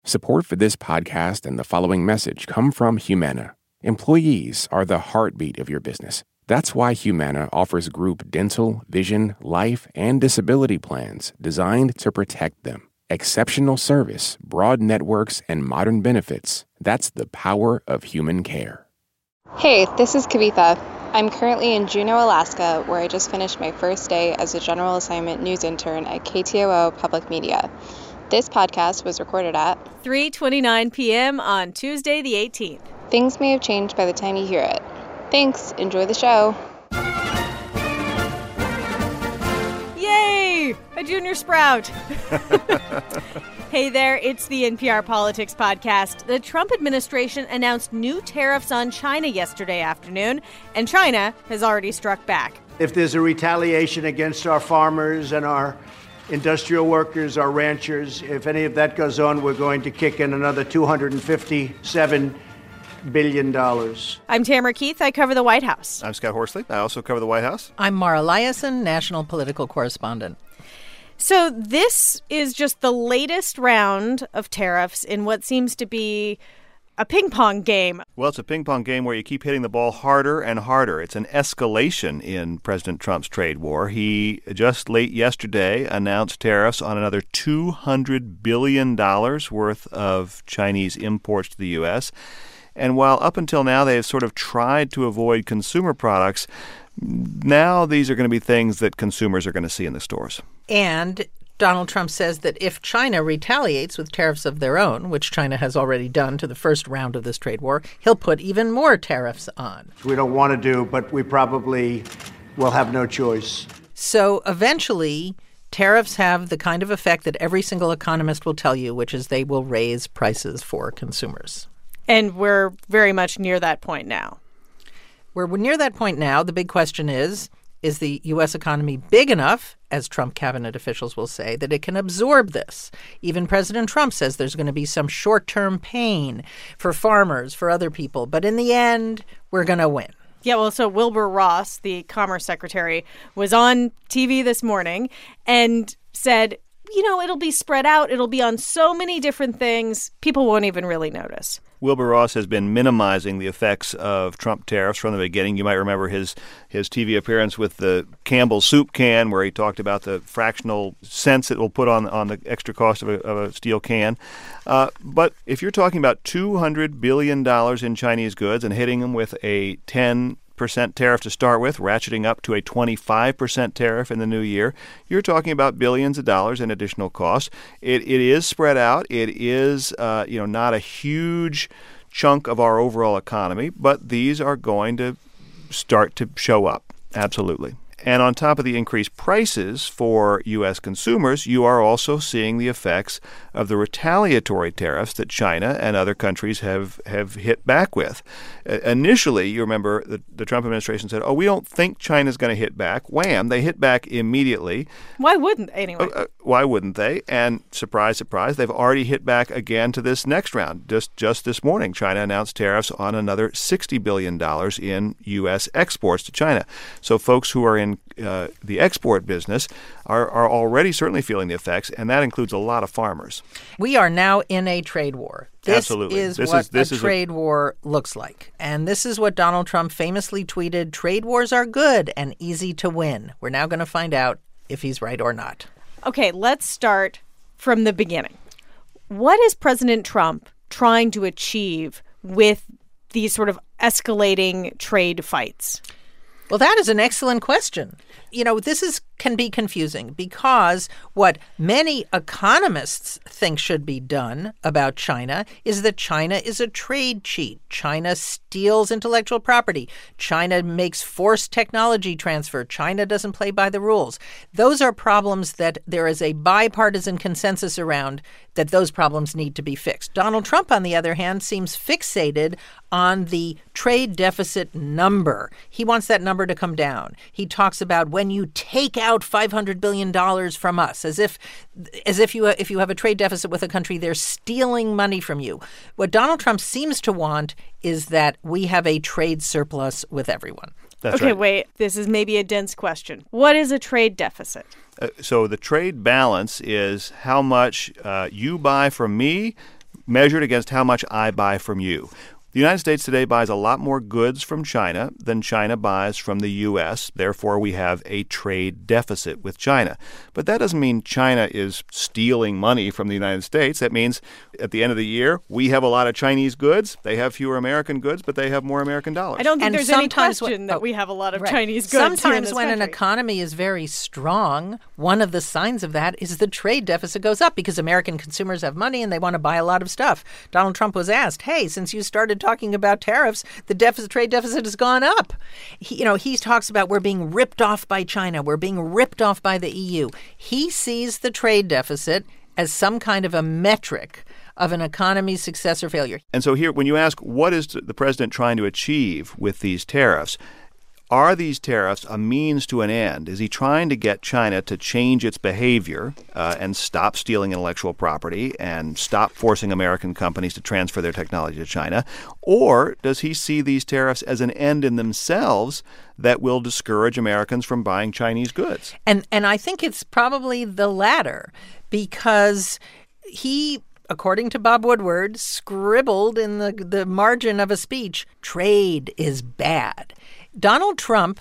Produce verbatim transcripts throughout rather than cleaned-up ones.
Support for this podcast and the following message come from Humana. Employees are the heartbeat of your business. That's why Humana offers group dental, vision, life, and disability plans designed to protect them. Exceptional service, broad networks, and modern benefits. That's the power of human care. Hey, this is Kavitha. I'm currently in Juneau, Alaska, where I just finished my first day as a general assignment news intern at K T O O Public Media. This podcast was recorded at three twenty-nine p.m. on Tuesday the eighteenth. Things may have changed by the time you hear it. Thanks. Enjoy the show. Yay! A junior sprout. Hey there, it's the N P R Politics Podcast. The Trump administration announced new tariffs on China yesterday afternoon, and China has already struck back. If there's a retaliation against our farmers and our industrial workers, our ranchers, if any of that goes on, we're going to kick in another two hundred fifty-seven billion dollars. I'm Tamara Keith. I cover the White House. I'm Scott Horsley. I also cover the White House. I'm Mara Liasson, national political correspondent. So this is just the latest round of tariffs in what seems to be a ping pong game. Well, it's a ping pong game where you keep hitting the ball harder and harder. It's an escalation in President Trump's trade war. He just late yesterday announced tariffs on another two hundred billion dollars worth of Chinese imports to the U S. And while up until now they have sort of tried to avoid consumer products, now these are going to be things that consumers are going to see in the stores. And Donald Trump says that if China retaliates with tariffs of their own, which China has already done to the first round of this trade war, he'll put even more tariffs on. We don't want to do, but we probably will have no choice. So eventually, tariffs have the kind of effect that every single economist will tell you, which is they will raise prices for consumers. And we're very much near that point now. We're near that point now. The big question is, is the U S economy big enough, as Trump cabinet officials will say, that it can absorb this? Even President Trump says there's going to be some short-term pain for farmers, for other people. But in the end, we're going to win. Yeah, well, so Wilbur Ross, the Commerce Secretary, was on T V this morning and said, you know, it'll be spread out. It'll be on so many different things. People won't even really notice. Wilbur Ross has been minimizing the effects of Trump tariffs from the beginning. You might remember his his T V appearance with the Campbell soup can, where he talked about the fractional cents it will put on on the extra cost of a, of a steel can. Uh, but if you're talking about two hundred billion dollars in Chinese goods and hitting them with a ten percent tariff to start with, ratcheting up to a twenty-five percent tariff in the new year, you're talking about billions of dollars in additional costs. It it is spread out. It is uh, you know not a huge chunk of our overall economy, but these are going to start to show up. Absolutely. And on top of the increased prices for U S consumers, you are also seeing the effects of the retaliatory tariffs that China and other countries have, have hit back with. Uh, initially, you remember the, the Trump administration said, oh, we don't think China's going to hit back. Wham! They hit back immediately. Why wouldn't they, anyway? Uh, uh, why wouldn't they? And surprise, surprise, they've already hit back again to this next round. Just, just this morning, China announced tariffs on another sixty billion dollars in U S exports to China. So folks who are in Uh, the export business are, are already certainly feeling the effects, and that includes a lot of farmers. We are now in a trade war. This Absolutely. is this what is, this a is trade a- war looks like. And this is what Donald Trump famously tweeted, trade wars are good and easy to win. We're now going to find out if he's right or not. Okay, let's start from the beginning. What is President Trump trying to achieve with these sort of escalating trade fights? Well, that is an excellent question. You know, this is can be confusing because what many economists think should be done about China is that China is a trade cheat. China steals intellectual property. China makes forced technology transfer. China doesn't play by the rules. Those are problems that there is a bipartisan consensus around that those problems need to be fixed. Donald Trump, on the other hand, seems fixated on the trade deficit number. He wants that number to come down. He talks about when you take out five hundred billion dollars from us, as if as if you if you have a trade deficit with a country, they're stealing money from you. What Donald Trump seems to want is that we have a trade surplus with everyone. That's okay, right. wait. This is maybe a dense question. What is a trade deficit? Uh, so the trade balance is how much uh, you buy from me measured against how much I buy from you. The United States today buys a lot more goods from China than China buys from the U S. Therefore, we have a trade deficit with China. But that doesn't mean China is stealing money from the United States. That means at the end of the year, we have a lot of Chinese goods. They have fewer American goods, but they have more American dollars. I don't think And there's any sometimes question when- that oh, we have a lot of right. Chinese goods here in Sometimes this when an country. economy is very strong, one of the signs of that is the trade deficit goes up because American consumers have money and they want to buy a lot of stuff. Donald Trump was asked, hey, since you started talking about tariffs, the deficit, trade deficit has gone up. He, you know, he talks about we're being ripped off by China. We're being ripped off by the E U. He sees the trade deficit as some kind of a metric of an economy's success or failure. And so here, when you ask what is the president trying to achieve with these tariffs, are these tariffs a means to an end? Is he trying to get China to change its behavior uh, and stop stealing intellectual property and stop forcing American companies to transfer their technology to China? Or does he see these tariffs as an end in themselves that will discourage Americans from buying Chinese goods? And and I think it's probably the latter, because he, according to Bob Woodward, scribbled in the, the margin of a speech, trade is bad. Donald Trump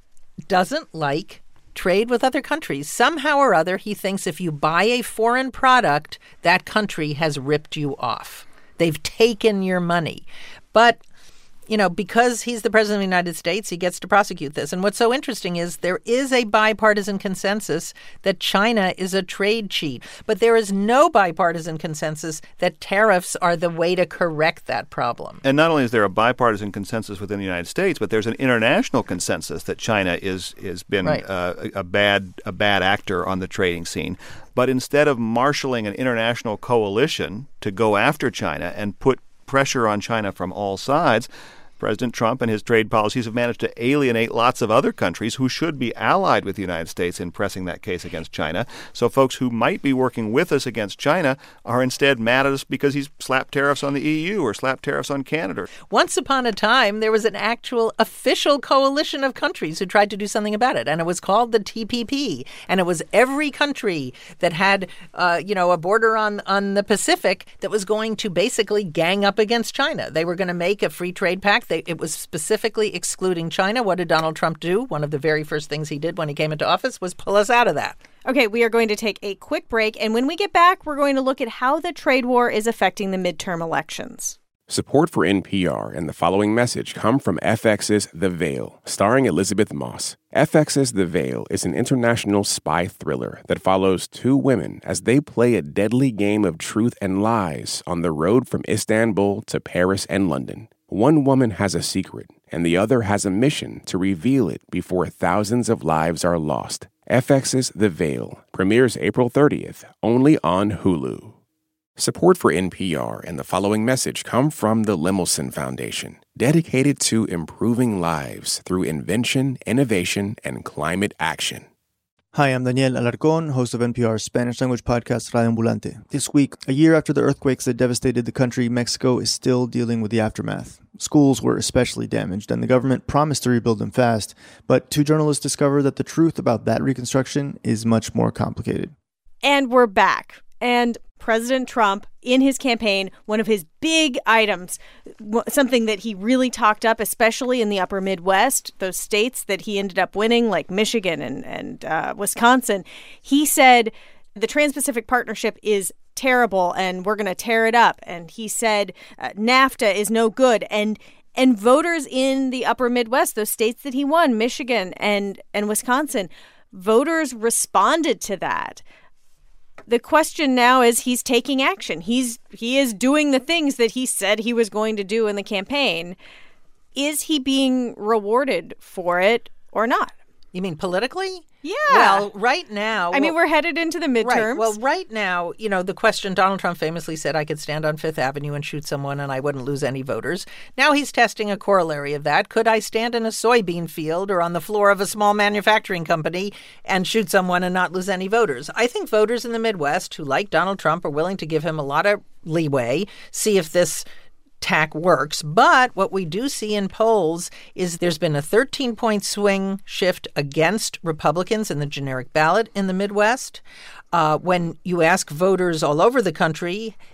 doesn't like trade with other countries. Somehow or other, he thinks if you buy a foreign product, that country has ripped you off. They've taken your money. But, you know, because he's the president of the United States, he gets to prosecute this. And what's so interesting is there is a bipartisan consensus that China is a trade cheat. But there is no bipartisan consensus that tariffs are the way to correct that problem. And not only is there a bipartisan consensus within the United States, but there's an international consensus that China is is been Right. uh, a, a bad a bad actor on the trading scene. But instead of marshaling an international coalition to go after China and put pressure on China from all sides, President Trump and his trade policies have managed to alienate lots of other countries who should be allied with the United States in pressing that case against China. So folks who might be working with us against China are instead mad at us because he's slapped tariffs on the E U or slapped tariffs on Canada. Once upon a time, there was an actual official coalition of countries who tried to do something about it, and it was called the T P P. And it was every country that had, uh, you know, a border on, on the Pacific that was going to basically gang up against China. They were going to make a free trade pact. They, it was specifically excluding China. What did Donald Trump do? One of the very first things he did when he came into office was pull us out of that. Okay, we are going to take a quick break, and when we get back, we're going to look at how the trade war is affecting the midterm elections. Support for N P R and the following message come from F X's The Veil, starring Elizabeth Moss. F X's The Veil is an international spy thriller that follows two women as they play a deadly game of truth and lies on the road from Istanbul to Paris and London. One woman has a secret, and the other has a mission to reveal it before thousands of lives are lost. F X's The Veil premieres April thirtieth, only on Hulu. Support for N P R and the following message come from the Lemelson Foundation, dedicated to improving lives through invention, innovation, and climate action. Hi, I'm Daniel Alarcón, host of N P R's Spanish-language podcast Radio Ambulante. This week, a year after the earthquakes that devastated the country, Mexico is still dealing with the aftermath. Schools were especially damaged, and the government promised to rebuild them fast, but two journalists discovered that the truth about that reconstruction is much more complicated. And we're back. And President Trump, in his campaign, one of his big items, something that he really talked up, especially in the upper Midwest, those states that he ended up winning, like Michigan and, and uh, Wisconsin, he said the Trans-Pacific Partnership is terrible and we're going to tear it up. And he said uh, NAFTA is no good. And and voters in the upper Midwest, those states that he won, Michigan and, and Wisconsin, voters responded to that. The question now is he's taking action. He's he is doing the things that he said he was going to do in the campaign. Is he being rewarded for it or not? You mean politically? Yeah. Well, right now... I mean, we're headed into the midterms. Right. Well, right now, you know, the question, Donald Trump famously said I could stand on Fifth Avenue and shoot someone and I wouldn't lose any voters. Now he's testing a corollary of that. Could I stand in a soybean field or on the floor of a small manufacturing company and shoot someone and not lose any voters? I think voters in the Midwest who like Donald Trump are willing to give him a lot of leeway, see if this tack works. But what we do see in polls is there's been a thirteen-point swing shift against Republicans in the generic ballot in the Midwest. Uh, when you ask voters all over the country,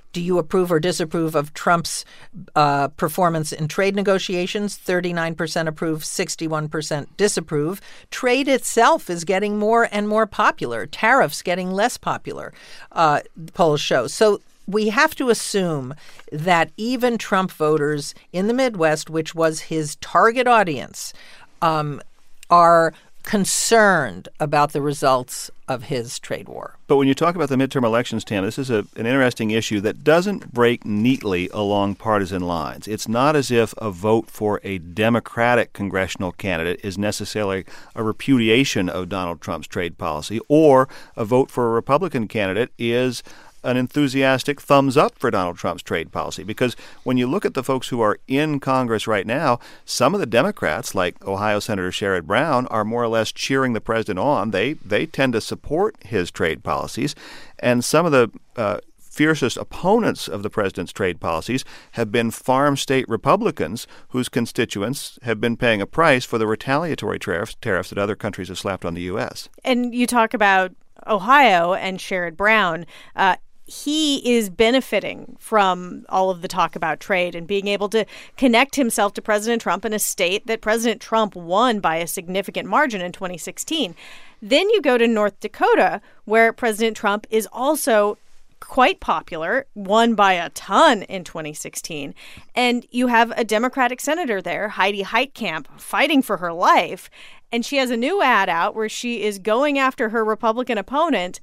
Do you approve or disapprove of Trump's uh, performance in trade negotiations? thirty-nine percent approve, sixty-one percent disapprove. Trade itself is getting more and more popular. Tariffs getting less popular, uh, polls show. So we have to assume that even Trump voters in the Midwest, which was his target audience, um, are concerned about the results of his trade war. But when you talk about the midterm elections, Tam, this is a, an interesting issue that doesn't break neatly along partisan lines. It's not as if a vote for a Democratic congressional candidate is necessarily a repudiation of Donald Trump's trade policy, or a vote for a Republican candidate is an enthusiastic thumbs up for Donald Trump's trade policy. Because when you look at the folks who are in Congress right now, some of the Democrats, like Ohio Senator Sherrod Brown, are more or less cheering the president on. They they tend to support his trade policies. And some of the uh, fiercest opponents of the president's trade policies have been farm state Republicans whose constituents have been paying a price for the retaliatory tariffs, tariffs that other countries have slapped on the U S. And you talk about Ohio and Sherrod Brown. Uh, He is benefiting from all of the talk about trade and being able to connect himself to President Trump in a state that President Trump won by a significant margin in twenty sixteen. Then you go to North Dakota, where President Trump is also quite popular, won by a ton in twenty sixteen. And you have a Democratic senator there, Heidi Heitkamp, fighting for her life. And she has a new ad out where she is going after her Republican opponent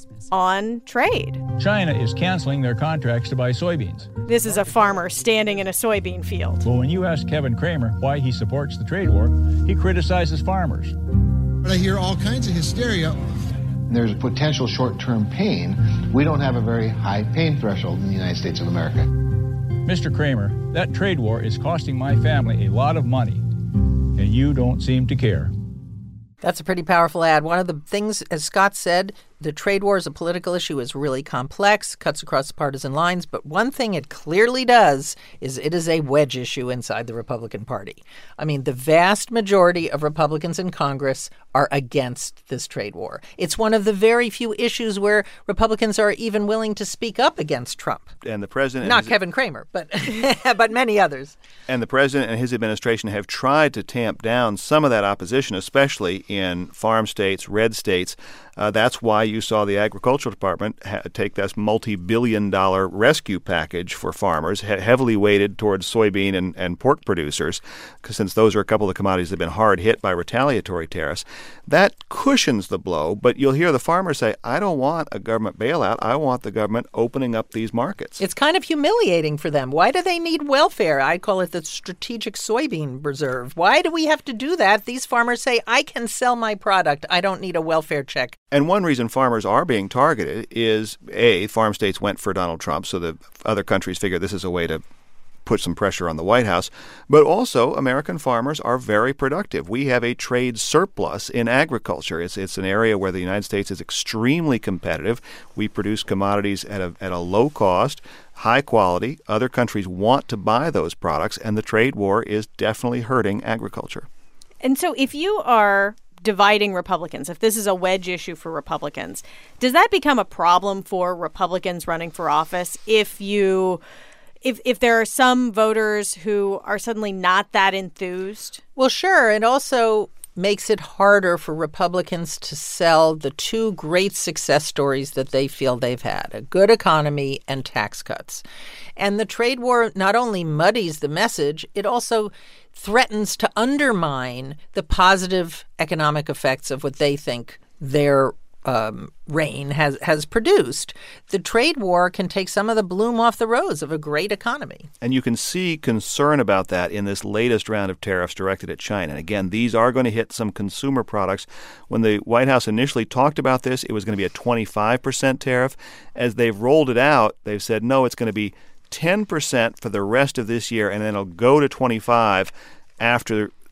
on trade. China is canceling their contracts to buy soybeans. This is a farmer standing in a soybean field. Well, when you ask Kevin Cramer why he supports the trade war, he criticizes farmers. But I hear all kinds of hysteria. There's a potential short-term pain. We don't have a very high pain threshold in the United States of America. Mister Cramer, that trade war is costing my family a lot of money, and you don't seem to care. That's a pretty powerful ad. One of the things, as Scott said, the trade war as a political issue is really complex, cuts across partisan lines. But one thing it clearly does is it is a wedge issue inside the Republican Party. I mean, the vast majority of Republicans in Congress are against this trade war. It's one of the very few issues where Republicans are even willing to speak up against Trump. And the president, not his, Kevin Cramer, but but many others. And the president and his administration have tried to tamp down some of that opposition, especially in farm states, red states. Uh, that's why you saw the Agricultural Department ha- take this multi-billion dollar rescue package for farmers, he- heavily weighted towards soybean and, and pork producers, since those are a couple of the commodities that have been hard hit by retaliatory tariffs. That cushions the blow, but you'll hear the farmers say, I don't want a government bailout. I want the government opening up these markets. It's kind of humiliating for them. Why do they need welfare? I call it the strategic soybean reserve. Why do we have to do that? These farmers say, I can sell my product. I don't need a welfare check. And one reason farmers are being targeted is, A, farm states went for Donald Trump, so the other countries figure this is a way to put some pressure on the White House. But also, American farmers are very productive. We have a trade surplus in agriculture. It's it's an area where the United States is extremely competitive. We produce commodities at a at a low cost, high quality. Other countries want to buy those products, and the trade war is definitely hurting agriculture. And so if you are dividing Republicans, if this is a wedge issue for Republicans, does that become a problem for Republicans running for office if you if if there are some voters who are suddenly not that enthused? Well, sure. It also makes it harder for Republicans to sell the two great success stories that they feel they've had, a good economy and tax cuts. And the trade war not only muddies the message, it also threatens to undermine the positive economic effects of what they think their um, reign has, has produced. The trade war can take some of the bloom off the rose of a great economy. And you can see concern about that in this latest round of tariffs directed at China. And again, these are going to hit some consumer products. When the White House initially talked about this, it was going to be a twenty-five percent tariff. As they've rolled it out, they've said, no, it's going to be ten percent for the rest of this year, and then it'll go to twenty-five after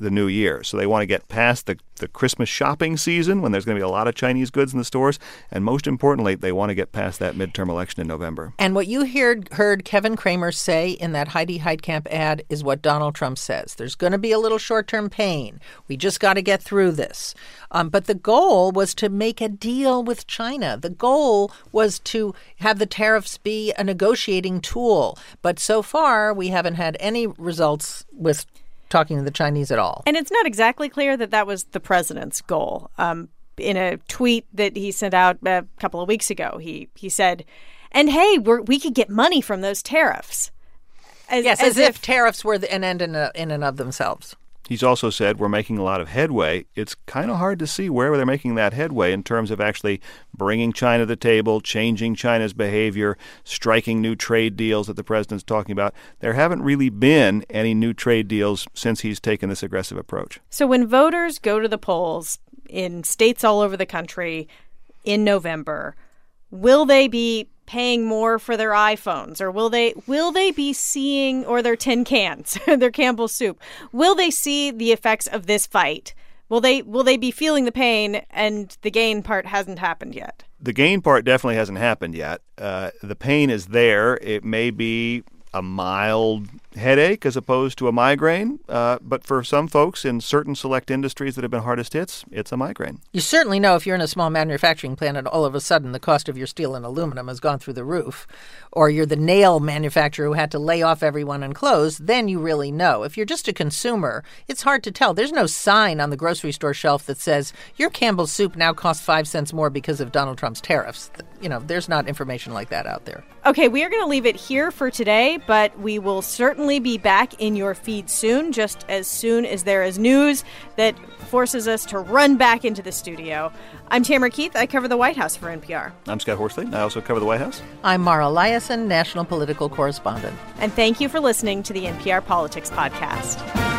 the new year. So they want to get past the, the Christmas shopping season when there's going to be a lot of Chinese goods in the stores. And most importantly, they want to get past that midterm election in November. And what you heard, heard Kevin Cramer say in that Heidi Heitkamp ad is what Donald Trump says. There's going to be a little short-term pain. We just got to get through this. Um, but the goal was to make a deal with China. The goal was to have the tariffs be a negotiating tool. But so far, we haven't had any results with talking to the Chinese at all. And it's not exactly clear that that was the president's goal. Um, in a tweet that he sent out a couple of weeks ago, he he said, and hey, we're, we could get money from those tariffs. As, yes, as, as if, if tariffs were an end in, a, in and of themselves. He's also said we're making a lot of headway. It's kind of hard to see where they're making that headway in terms of actually bringing China to the table, changing China's behavior, striking new trade deals that the president's talking about. There haven't really been any new trade deals since he's taken this aggressive approach. So when voters go to the polls in states all over the country in November, will they be paying more for their iPhones, or will they will they be seeing, or their tin cans, their Campbell's soup? Will they see the effects of this fight? Will they will they be feeling the pain, and the gain part hasn't happened yet? The gain part definitely hasn't happened yet. Uh, the pain is there. It may be a mild headache as opposed to a migraine. Uh, but for some folks in certain select industries that have been hardest hits, it's a migraine. You certainly know if you're in a small manufacturing plant and all of a sudden the cost of your steel and aluminum has gone through the roof, or you're the nail manufacturer who had to lay off everyone and close, then you really know. If you're just a consumer, it's hard to tell. There's no sign on the grocery store shelf that says your Campbell's soup now costs five cents more because of Donald Trump's tariffs. You know, there's not information like that out there. Okay, we are going to leave it here for today, but we will certainly be back in your feed soon, just as soon as there is news that forces us to run back into the studio. I'm Tamara Keith. I cover the White House for N P R. I'm Scott Horsley. I also cover the White House. I'm Mara Liasson, national political correspondent. And thank you for listening to the N P R Politics Podcast.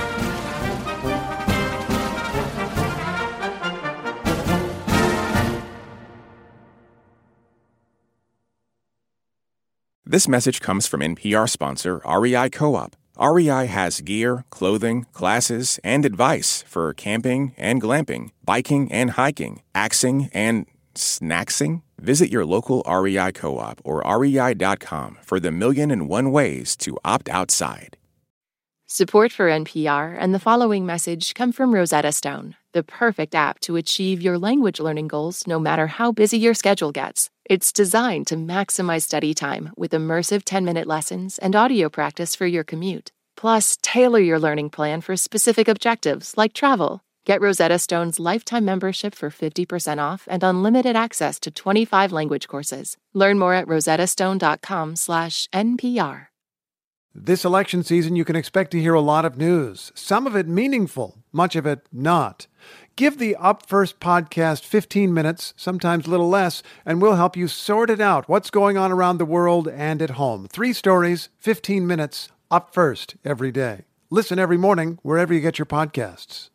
This message comes from N P R sponsor R E I Co-op. R E I has gear, clothing, classes, and advice for camping and glamping, biking and hiking, axing and snacksing. Visit your local R E I Co-op or R E I dot com for the million and one ways to opt outside. Support for N P R and the following message come from Rosetta Stone, the perfect app to achieve your language learning goals no matter how busy your schedule gets. It's designed to maximize study time with immersive ten-minute lessons and audio practice for your commute. Plus, tailor your learning plan for specific objectives like travel. Get Rosetta Stone's lifetime membership for fifty percent off and unlimited access to twenty-five language courses. Learn more at rosettastone.com slash NPR. This election season, you can expect to hear a lot of news, some of it meaningful, much of it not. Give the Up First podcast fifteen minutes, sometimes a little less, and we'll help you sort it out, what's going on around the world and at home. Three stories, fifteen minutes, Up First every day. Listen every morning wherever you get your podcasts.